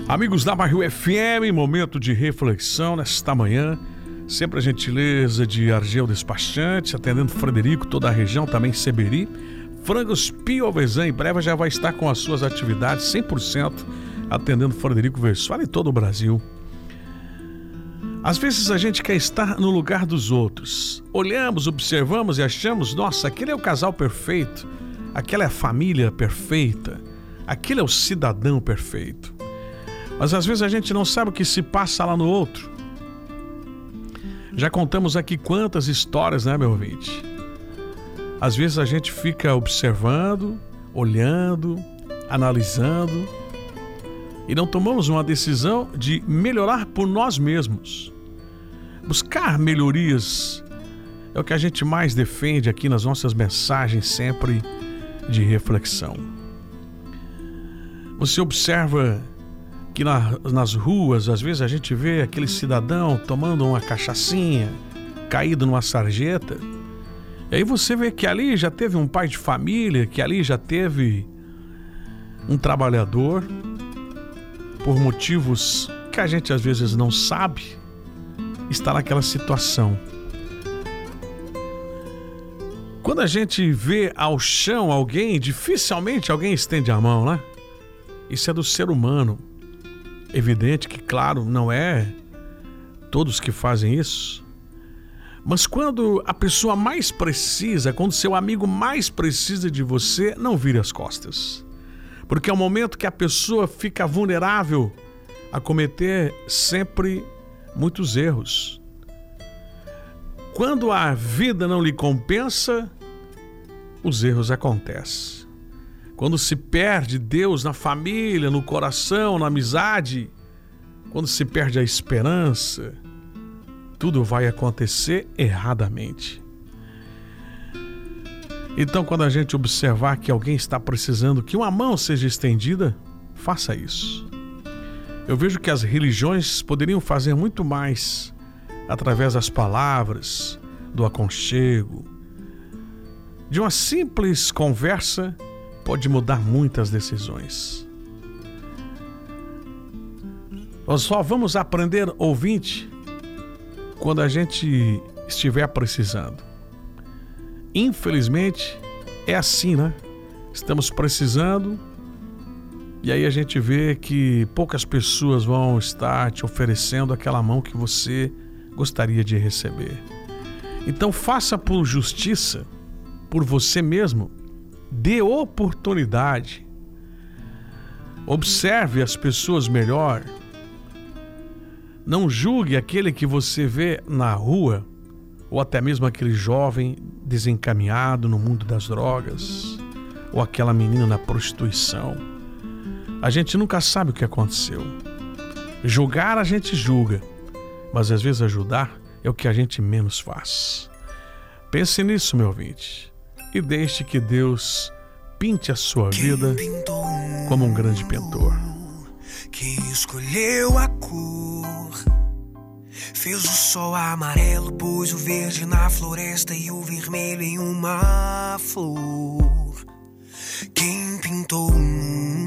Amigos da Barril FM, momento de reflexão nesta manhã. Sempre a gentileza de Argel Despachante, atendendo Frederico, toda a região, também Seberi. Frangos Piovesan, em breve já vai estar com as suas atividades 100% atendendo Frederico Versoar em todo o Brasil. Às vezes a gente quer estar no lugar dos outros. Olhamos, observamos e achamos, nossa, aquele é o casal perfeito, aquela é a família perfeita, aquele é o cidadão perfeito. Mas às vezes a gente não sabe o que se passa lá no outro. Já contamos aqui quantas histórias, né, meu ouvinte? Às vezes a gente fica observando, olhando, analisando e não tomamos uma decisão de melhorar por nós mesmos. Buscar melhorias é o que a gente mais defende aqui nas nossas mensagens sempre de reflexão. Você observa que nas ruas, às vezes a gente vê aquele cidadão tomando uma cachaçinha, caído numa sarjeta. E aí você vê que ali já teve um pai de família, que ali já teve um trabalhador, por motivos que a gente às vezes não sabe, está naquela situação. Quando a gente vê ao chão alguém, dificilmente alguém estende a mão, né? Isso é do ser humano. Evidente que, claro, não é todos que fazem isso. Mas quando a pessoa mais precisa, quando seu amigo mais precisa de você, não vire as costas. Porque é o momento que a pessoa fica vulnerável a cometer sempre muitos erros. Quando a vida não lhe compensa, os erros acontecem. Quando se perde Deus na família, no coração, na amizade, quando se perde a esperança, tudo vai acontecer erradamente. Então, quando a gente observar que alguém está precisando que uma mão seja estendida, faça isso. Eu vejo que as religiões poderiam fazer muito mais através das palavras, do aconchego, de uma simples conversa. Pode mudar muitas decisões. Nós só vamos aprender, ouvinte, quando a gente estiver precisando. Infelizmente, é assim, né? Estamos precisando e aí a gente vê que poucas pessoas vão estar te oferecendo aquela mão que você gostaria de receber. Então faça por justiça, por você mesmo. Dê oportunidade. Observe as pessoas melhor. Não julgue aquele que você vê na rua, ou até mesmo aquele jovem desencaminhado no mundo das drogas, ou aquela menina na prostituição. A gente nunca sabe o que aconteceu. Julgar a gente julga, mas às vezes ajudar é o que a gente menos faz. Pense nisso, meu ouvinte. E deixe que Deus pinte a sua vida como um grande pintor. Quem escolheu a cor fez o sol amarelo, pôs o verde na floresta e o vermelho em uma flor. Quem pintou o mundo